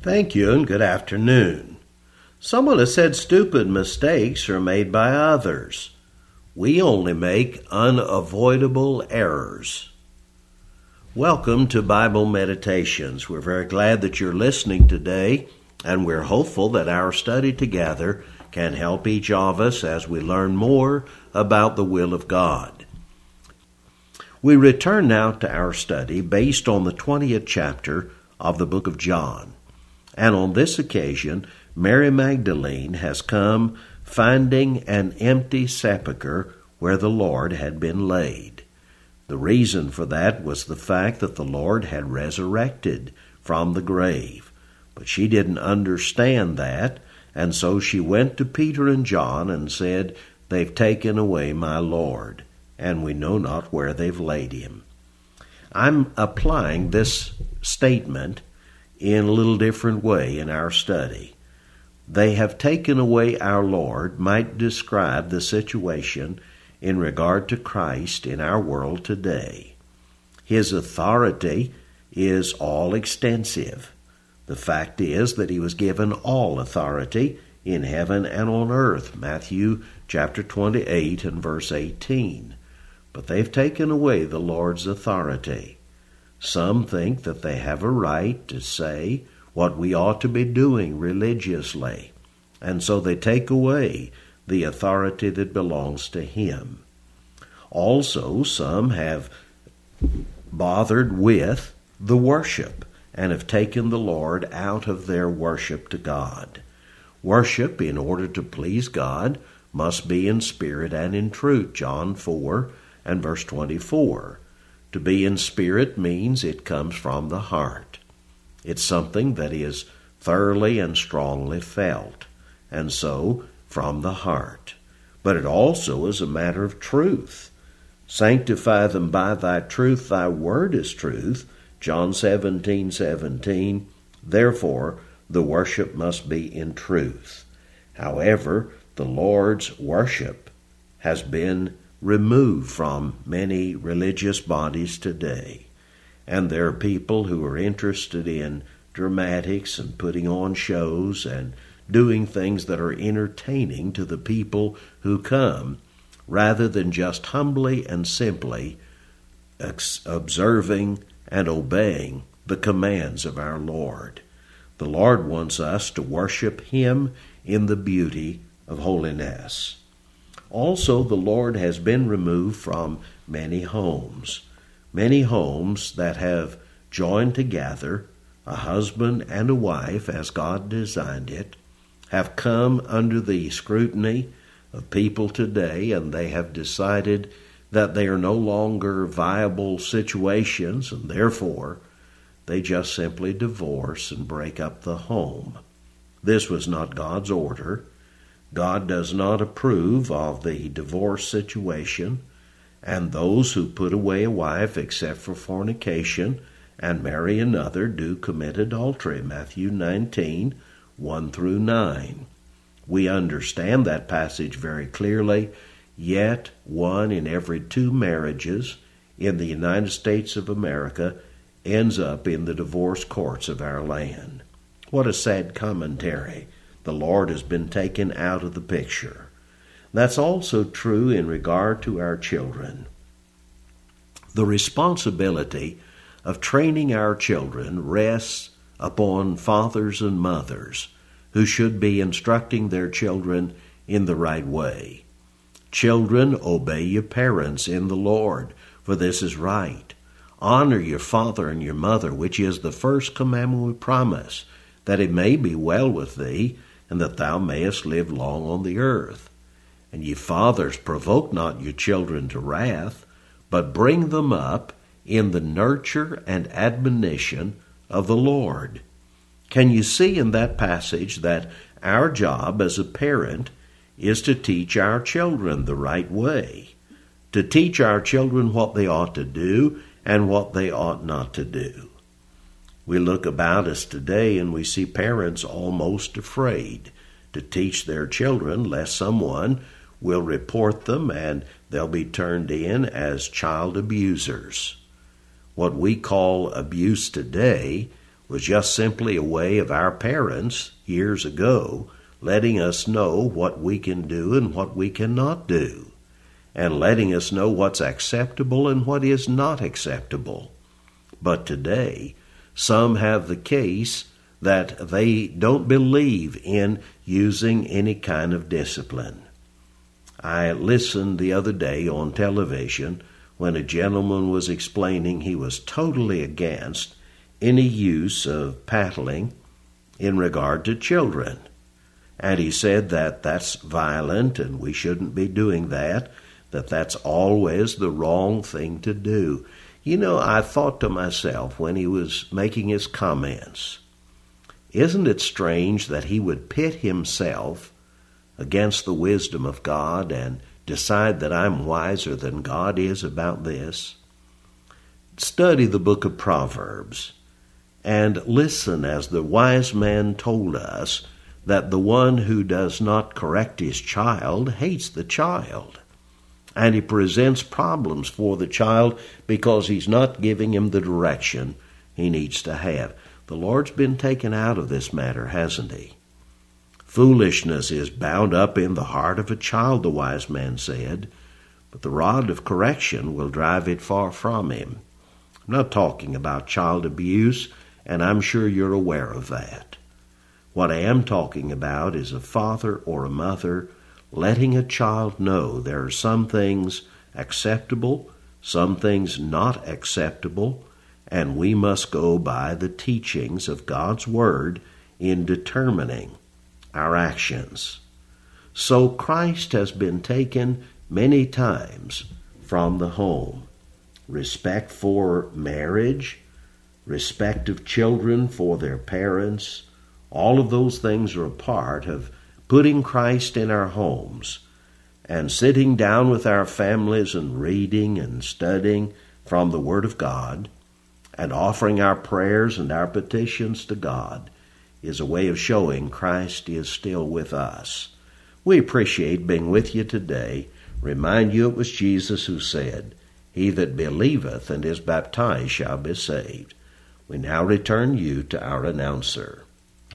Thank you and good afternoon. Someone has said stupid mistakes are made by others. We only make unavoidable errors. Welcome to Bible Meditations. We're very glad that you're listening today, and we're hopeful that our study together can help each of us as we learn more about the will of God. We return now to our study based on the 20th chapter of the book of John. And on this occasion, Mary Magdalene has come finding an empty sepulchre where the Lord had been laid. The reason for that was the fact that the Lord had resurrected from the grave. But she didn't understand that, and so she went to Peter and John and said, "They've taken away my Lord, and we know not where they've laid him." I'm applying this statement in a little different way in our study. "They have taken away our Lord" might describe the situation in regard to Christ in our world today. His authority is all extensive. The fact is that he was given all authority in heaven and on earth, Matthew chapter 28 and verse 18. But they've taken away the Lord's authority. Some think that they have a right to say what we ought to be doing religiously, and so they take away the authority that belongs to him. Also, some have bothered with the worship and have taken the Lord out of their worship to God. Worship, in order to please God, must be in spirit and in truth, John 4 and verse 24. To be in spirit means it comes from the heart. It's something that is thoroughly and strongly felt, and so from the heart. But it also is a matter of truth. "Sanctify them by thy truth, thy word is truth," John 17:17. Therefore, the worship must be in truth. However, the Lord's worship has been removed from many religious bodies today. And there are people who are interested in dramatics and putting on shows and doing things that are entertaining to the people who come, rather than just humbly and simply observing and obeying the commands of our Lord. The Lord wants us to worship him in the beauty of holiness. Also, the Lord has been removed from many homes that have joined together, a husband and a wife as God designed it, have come under the scrutiny of people today, and they have decided that they are no longer viable situations, and therefore they just simply divorce and break up the home. This was not God's order. God does not approve of the divorce situation, and those who put away a wife except for fornication and marry another do commit adultery, Matthew 19, 1 through 9. We understand that passage very clearly, yet 1 in every 2 marriages in the United States of America ends up in the divorce courts of our land. What a sad commentary. The Lord has been taken out of the picture. That's also true in regard to our children. The responsibility of training our children rests upon fathers and mothers who should be instructing their children in the right way. "Children, obey your parents in the Lord, for this is right. Honor your father and your mother, which is the first commandment with promise, that it may be well with thee, and that thou mayest live long on the earth. And ye fathers, provoke not your children to wrath, but bring them up in the nurture and admonition of the Lord." Can you see in that passage that our job as a parent is to teach our children the right way, to teach our children what they ought to do and what they ought not to do? We look about us today and we see parents almost afraid to teach their children lest someone will report them and they'll be turned in as child abusers. What we call abuse today was just simply a way of our parents years ago letting us know what we can do and what we cannot do, and letting us know what's acceptable and what is not acceptable. But today, some have the case that they don't believe in using any kind of discipline. I listened the other day on television when a gentleman was explaining he was totally against any use of paddling in regard to children. And he said that that's violent and we shouldn't be doing that, that that's always the wrong thing to do. You know, I thought to myself when he was making his comments, isn't it strange that he would pit himself against the wisdom of God and decide that I'm wiser than God is about this? Study the book of Proverbs and listen as the wise man told us that the one who does not correct his child hates the child. And he presents problems for the child because he's not giving him the direction he needs to have. The Lord's been taken out of this matter, hasn't he? Foolishness is bound up in the heart of a child, the wise man said, but the rod of correction will drive it far from him. I'm not talking about child abuse, and I'm sure you're aware of that. What I am talking about is a father or a mother letting a child know there are some things acceptable, some things not acceptable, and we must go by the teachings of God's Word in determining our actions. So Christ has been taken many times from the home. Respect for marriage, respect of children for their parents, all of those things are a part of putting Christ in our homes and sitting down with our families and reading and studying from the Word of God and offering our prayers and our petitions to God is a way of showing Christ is still with us. We appreciate being with you today. Remind you it was Jesus who said, "He that believeth and is baptized shall be saved." We now return you to our announcer.